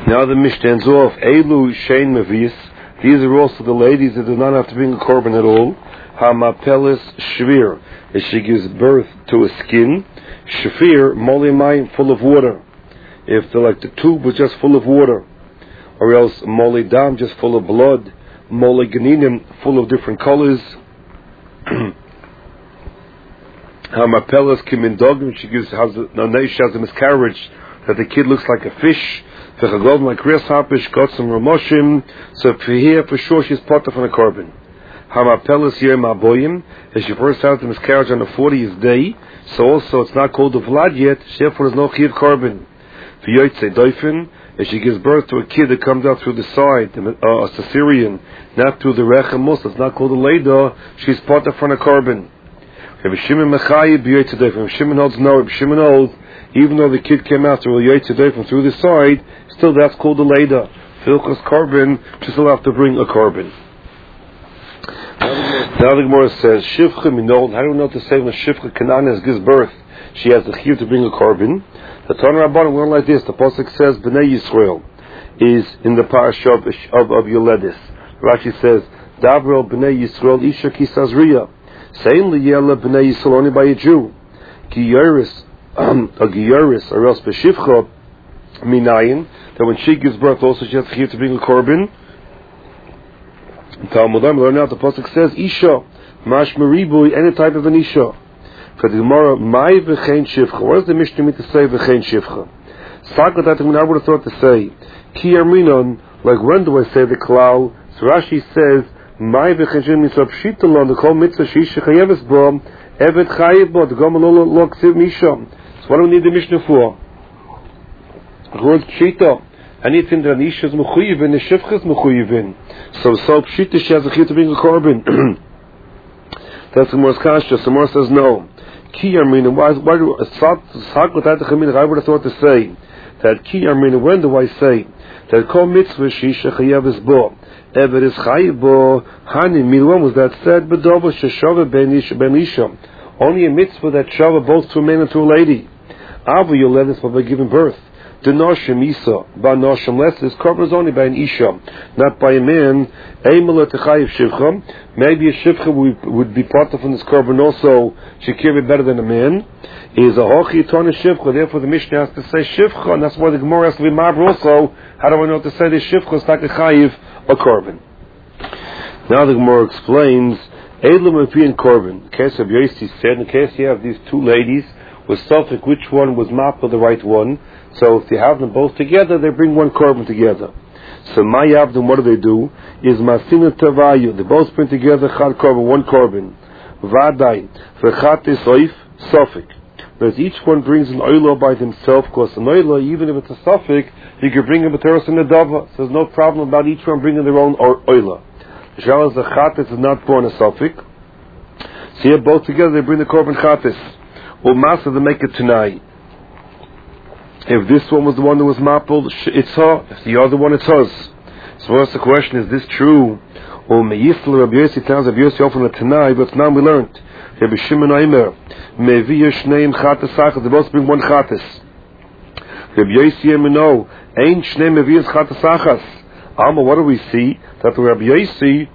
Now the Mishnah ends off, Elu Shein Mevis. These are also the ladies that do not have to bring a korban at all. Hamapelis Shvir, as she gives birth to a skin. Shafir, Moli Mayim, full of water. If they're like the tube was just full of water. Or else Moli Dam, just full of blood. Moli Ganinim, full of different colors. Hamapelis Kimindogim, she has a miscarriage, that the kid looks like a fish. Like grasshoppers, got some ramoshim. So for sure she's part of a korban. Hamapelis Yom Aboyim, as she first has the miscarriage on the 40th day, so also it's not called a vlad yet, therefore there's no chiv korban. V'yotzei doifen, as she gives birth to a kid that comes out through the side, a cesarean, not through the rechem, it's not called a leda, she's part of a korban. Rabbi Shimon Mechayi b'yotzei doifen. Rabbi Shimon holds no. Rabbi Shimon holds, even though the kid came out through yotzei doifen through the side, still that's called a leda. Filchos korban, she still have to bring a korban. Now the Gemara says, Shivcha minol, how do we know to say when Shivcha Kananes gives birth, she has the chiv to bring a korban? The Tana Rabbanan went like this, the Pasuk says, Bnei Yisrael is in the parasha of Yoledis. Rashi says, Davrel Bnei Yisrael Isha Kisazriya. Saying Liyela Bnei Yisrael only by a Jew. Giyaris, or else B'Shivcha Minayin, that when she gives birth also she has the chiv to bring a korban. Talmudam learn out the pasuk says Isha, Mash Meribui, any type of an Isha. For the Gemara, Mai v'chein shivcha. What does the Mishnah mean to say v'chein shivcha? Sakat I would have thought to say Ki Arminon, like when do I say the klal? So Rashi says Mai v'chein shivcha means Pshitalon, the kol mitzvah sheisha chayeves bo, evet chayev bo, the gom lo ksiv misha. So what do we need the Mishnah for? The word Pshita. Anything that an Isha is mechuyivin, the shivcha is mechuyivin. So Pshita, she has a chiv to bring a korban. That's the Gemara's kasha. So Gemara says no. Ki Armina, why do I would have thought to say that Ki Armina, when do I say that kol mitzvah sheisha chayeves bo, evet is chayev bo, hani, when was that said? B'dova sheshava ben isha. Only a mitzvah that shava both to a man and to a lady. Avu yoledis by giving birth. The noshim isa, by noshim less, is korban only by an isha, not by a man. Maybe a shivcha would be part of this korban also, she carry better than a man. Is a hochi ton shivcha, therefore the Mishnah has to say shivcha, and that's why the Gemara has to be mabra also. How do I know to say the shivcha is like a chayiv, a korban? Now the Gemara explains, Elam and korban. In case of Yosi said, in case you have these two ladies, with suffix which one was mappa the right one. So if they have them both together, they bring one korban together. So my Yavdim, what do? Is Masina Tavayu. They both bring together Chad korban, one korban. Vadai, V'chat Isoif, suffix. Whereas each one brings an oila by themselves, because an oila, even if it's a suffix, you can bring a materos and a dava. So there's no problem about each one bringing their own oila. The shal is the chatis is not born a suffix. So here both together they bring the korban chatis. Masa they make it tonight. If this one was the one that was mapped, it's her. If the other one, it's hers. So what's the question? Is this true? Or Meyisl Rabbi Yossi tells Rabbi Yossi often tonight, but now we learned. Rabbi Shimon Aimer, Mevi Shneim Chatas Achas. They both bring one chatas. Rabbi Yossi Emino, Ein Shneim Mevi Chatas Achas. Alma, what do we see? That Rabbi Yossi,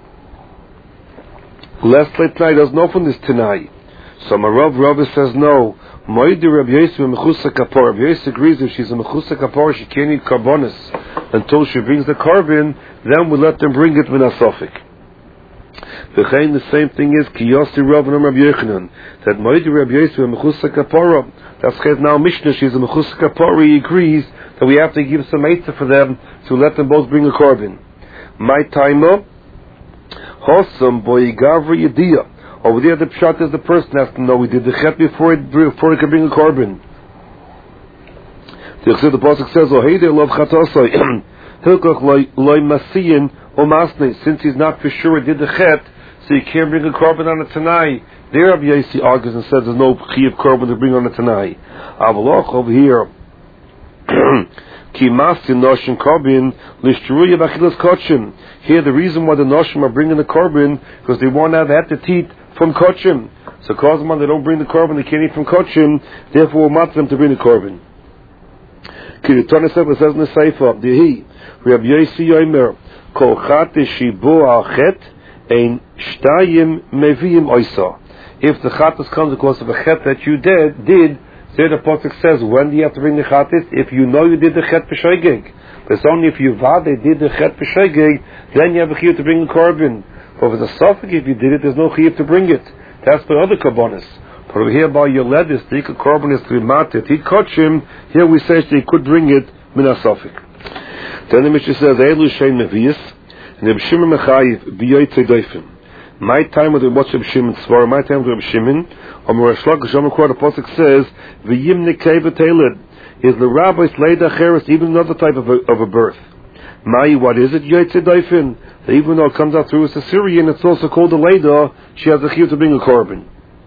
last late night doesn't open this tonight. So my Rabbi says no. Moidi Rabbi Yossi mechusa kapor. Rabbi Yossi agrees if she's a mechusa kapor, she can't eat karbonis until she brings the korban. Then we let them bring it with a suffix. The same thing is ki Yossi Rav and Rabbi Yochanan, that Moidi Rabbi Yossi mechusa kapor. That's because now Mishnah she's a mechusa kapor. He agrees that we have to give some eitzah for them to let them both bring a korban. My timer hosam boigavri yediyah. Over there, the pshat is the person has to know we did the chet before it can bring a korban. The pasuk says, "Oh hey there, love chatosoi hilkoch loy masiyin omasne." Since he's not for sure he did the chet, so he can't bring a korban on it tonight. There, Rabbi Yossi argues and says there's no chiyuv korban to bring on it tonight. Avaloch over here, ki masin noshim korban lishruya b'achilas kotshim. Here, the reason why the noshim are bringing the korban because they want to have the teeth from kochim. So cause them they don't bring the korban, they can't eat from kochim, therefore we'll match them to bring the korban. Ki the Torah says in the Sefer, Dehi, Rabbi Yossi Yomer, Kol Chat Shibu Al Chet, Ein Shtayim Meviim Oisa. If the Chatas comes because of a Chet that you did, there the Pasuk says, when do you have to bring the Chatas? If you know you did the Chet B'Shoigeg. But it's only if you vade did the Chet B'Shoigeg, then you have a Chiyuv to bring the Korban. But if it's a Sophic, if you did it, there's no Chiyuv to bring it. That's for other Karbonis. But over here by your ledis, the Ikar Korban is Trimatit. He Kotchim, here we say that he could bring it Min HaSophic. Then the Mishnah says, Eilu Shein Mevius, and Reb Shimon Mechayiv, B'yoytzei Doifim. My time with what's Reb Shimon Tzvara, my time with Reb Shimon, or Merash Lakish, the Pasuk says, V'yim Nekei V'teiled, is the rabbis Leida Cheres, even another type of a birth. Mai, what is it? Yoytzei Doifim. Even though it comes out through a Syrian, it's also called a Leida, she has a chiyuv to bring a Korban.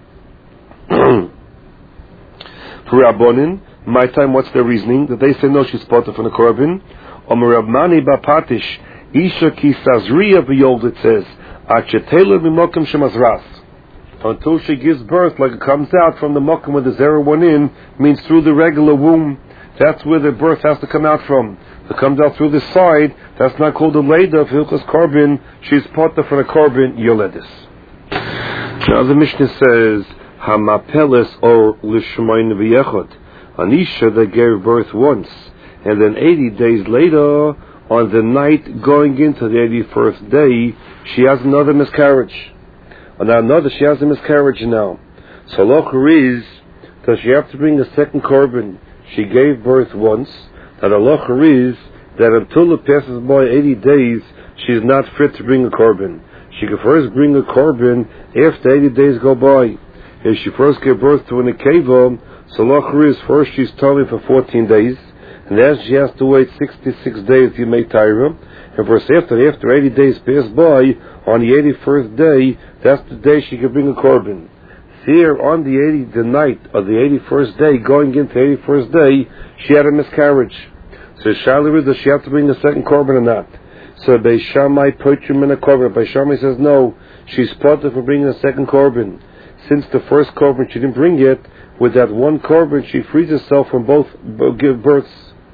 For Rabbonin, my time, what's their reasoning? That they say no, she's part of a Korban. Omer Rav Mani Bapatish, Isha ki Sazriya v'yold, it says, Achetela v'mokim shemazras. Until she gives birth, like it comes out from the mokim where the zera went in, means through the regular womb. That's where the birth has to come out from. If it comes out through the side, that's not called a leida of Hilchos Korban. She's part of a Korban Yoledis. Now the Mishnah says, Hamapeles or Lishmain v'yechod, an Isha that gave birth once, and then 80 days later, on the night going into the 81st day, she has another miscarriage. And now she has a miscarriage now. So locher is, does she have to bring a second Korban? She gave birth once. Now the locher is that until it passes by 80 days, she's not fit to bring a Korban. She can first bring a Korban after 80 days go by. If she first gave birth to an Akeva, so locher is first she's tummy for 14 days, and then she has to wait 66 days to make Tyra, and first after 80 days pass by, on the 81st day, that's the day she can bring a Korban. Here on the night of the 81st day, going into the 81st day, she had a miscarriage. So Shaila is, does she have to bring a second Korban or not? So Beis Shammai Poitrim in a Korban. Beis Shammai says no, she's part of for bringing a second Korban. Since the first Korban she didn't bring it, with that one Korban she frees herself from both give births.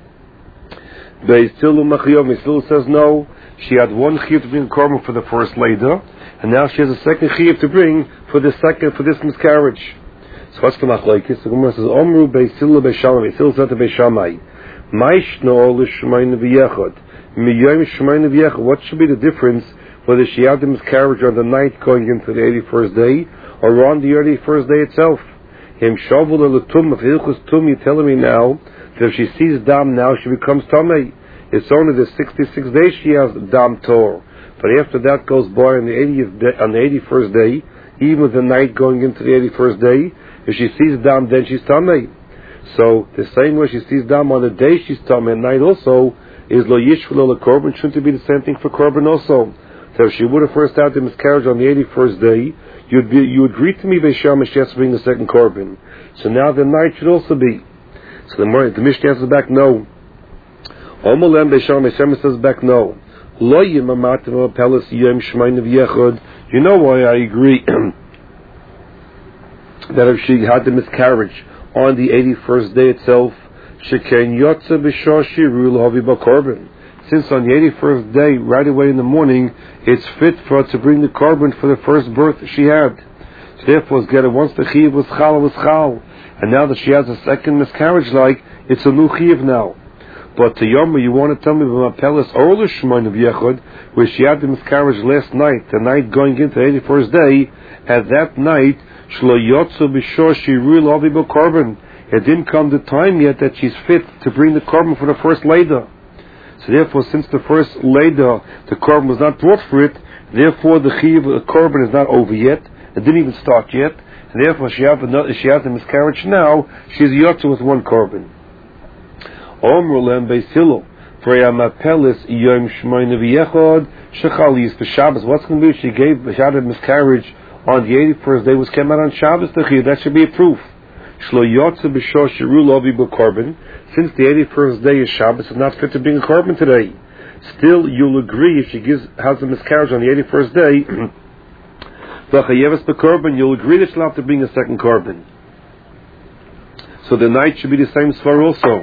Beis Tilu Machiyom still says no, she had one chiyuv to bring a Korban for the first Leida, and now she has a second chiyuv to bring for this miscarriage. So what's the machlokes? The Gemara says, Omru Beis Tilu Beis Shammai. Beis Tilu said to Beis Shammai, Maishno l'shmayin v'yechod. Miyom shmayin v'yechod. What should be the difference whether she had the miscarriage on the night going into the 81st day or on the 81st day itself? Him shavul l'tum of hilchus tum. You're telling me now that if she sees dam now, she becomes tamei. It's only the 66 days she has dam tor. But after that goes by on the 81st day, even with the night going into the 81st day, if she sees dam, then she's tamei. So the same way she sees dam on the day she's tamei, at night also is lo yishvul lo korban. Shouldn't it be the same thing for korban also? So if she would have first had the miscarriage on the 81st day, you would agree to me, Beis Shammai, she has to bring the second korban. So now the night should also be. So the Mishnah answers back no. Omolem Beis Shammai says back no. Lo yimamatim apeles yom shmayin v'yechod. You know why I agree that if she had the miscarriage on the 81st day itself, sheken yotze b'shor shiru l'havi b'korban. Since on the 81st day, right away in the morning, it's fit for her to bring the Korban for the first birth she had. So therefore, once the Chiyuv was Chal, and now that she has a second miscarriage, it's a new Chiyuv now. But to Yom, you want to tell me about Peles Orla Shemain of Yechod, where she had the miscarriage last night, the night going into the 81st day, at that night, Shlo Yotzu B'Shor Shiru L'Avi B'Korban. It didn't come the time yet that she's fit to bring the Korban for the first Leida. So therefore, since the first Leida, the Korban was not brought for it, therefore the Chiyuv of the Korban is not over yet. It didn't even start yet. And therefore, she has the miscarriage now, she's Yotzu with one Korban. Omrulem Beis Hillel, Freyamapelis Yom Shemayin v'yechod Shechalis for Shabbos. What's going to be if she had a miscarriage on the 81st day, was came out on Shabbos? That should be a proof. Shlo Yotze B'Shor Shiru L'Avi B'Korban. Since the 81st day is Shabbos, it's not fit to bring a Korban today. Still, you'll agree if she has a miscarriage on the 81st day, V'Chayeves B'Korban, you'll agree that she'll have to bring a second Korban. So the night should be the same svar also.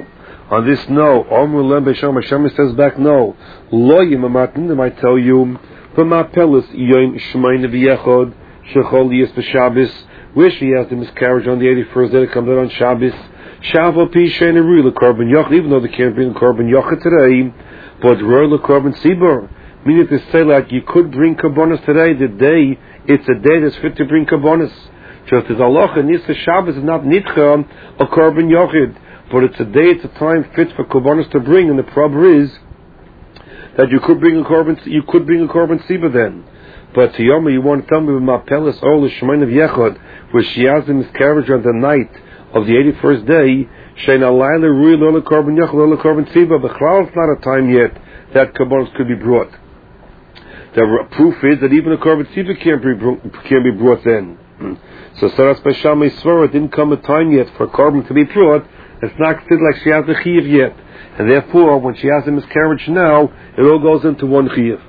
On this, no. Hashem says back, no. Lo yimamatin, they might tell you, v'mapelis yoim shemayin v'yechod, shechol yis b'Shabbos, where she has the miscarriage on the 81st day that comes out on Shabbos. Shavo pi shein eri l'korban yochid, even though they can't bring the korban yochid today, but roy l'korban tzibur. Meaning to say like you could bring korbanos today, it's a day that's fit to bring korbanos. Just as Allah Nisa Shabbos is not nitcha a korban yochid, but it's a day, it's a time fit for korbanos to bring, and the problem is that you could bring a korban tzibur then. But to Yoma, you want to tell me with Mapelis Ol Shemayin of Yechod, where she has the miscarriage on the night of the 81st day, Shein Alayla Rui Lola Korban Yechod Lola Korban Tzibur. B'chlal, it's not a time yet that korbanos could be brought. The proof is that even a korban tzibur can't be brought then. So Saras B'Shamay Svara, it didn't come a time yet for a korban to be brought. It's not considered like she has the chiyuv yet, and therefore, when she has a miscarriage now, it all goes into one chiyuv.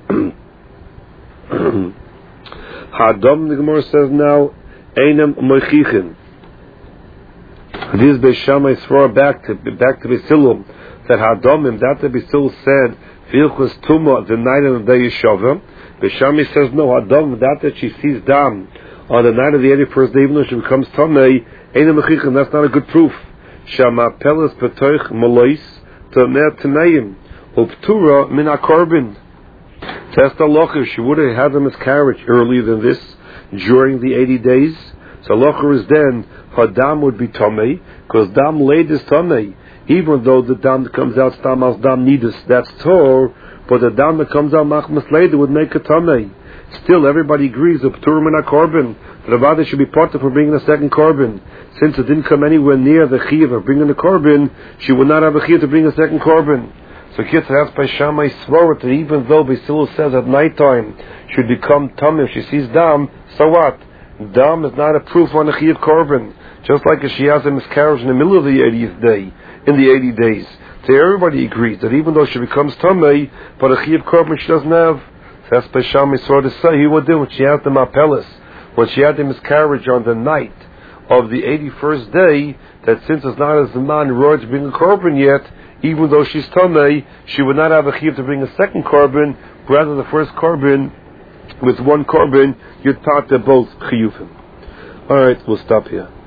Hadam, the Gemara says now, Einam Moichichin. This Beishamay Svara back to Besilum, that Hadamim, that the Besil said, Vilchus Tuma, the night of the day Yeshavah. Beishamay says no, Hadam, that she sees Dam on the night of the 81st day, even though she becomes Tamei, Einam Moichichin, that's not a good proof. Shama Pelas Petoich Molois Tamer Tameim Uptura Min HaKorban. Test Allah, if she would have had a miscarriage earlier than this, during the 80 days, so Allah is then, her dam would be Tomei, because dam laid is Tomei, even though the dam that comes out Stam as dam Nidus, that's Tor, but the dam that comes out Machmas later would make a Tomei. Still, everybody agrees that Uptura Min HaKorban, that Avada should be part of for bringing a second korban. Since it didn't come anywhere near the chiyuv of bringing a korban, she would not have a chiyuv to bring a second korban. So Kitzur has by Shammai Svarat that even though Basil says at nighttime should become tum if she sees dam, so what? Dam is not a proof on a chiyuv korban. Just like if she has a miscarriage in the middle of the 80th day, in the 80 days. So everybody agrees that even though she becomes tummy, but a chiyuv korban she doesn't have. So that's by Shammai Svarat to say he would do when she has the mapelis, when she had the miscarriage on the night of the 81st day, that since it's not as the man road to bring a korban yet, even though she's tamei, she would not have a chiyuv to bring a second korban, rather the first korban, with one korban, you'd part they're both chiyuvim. Alright, we'll stop here.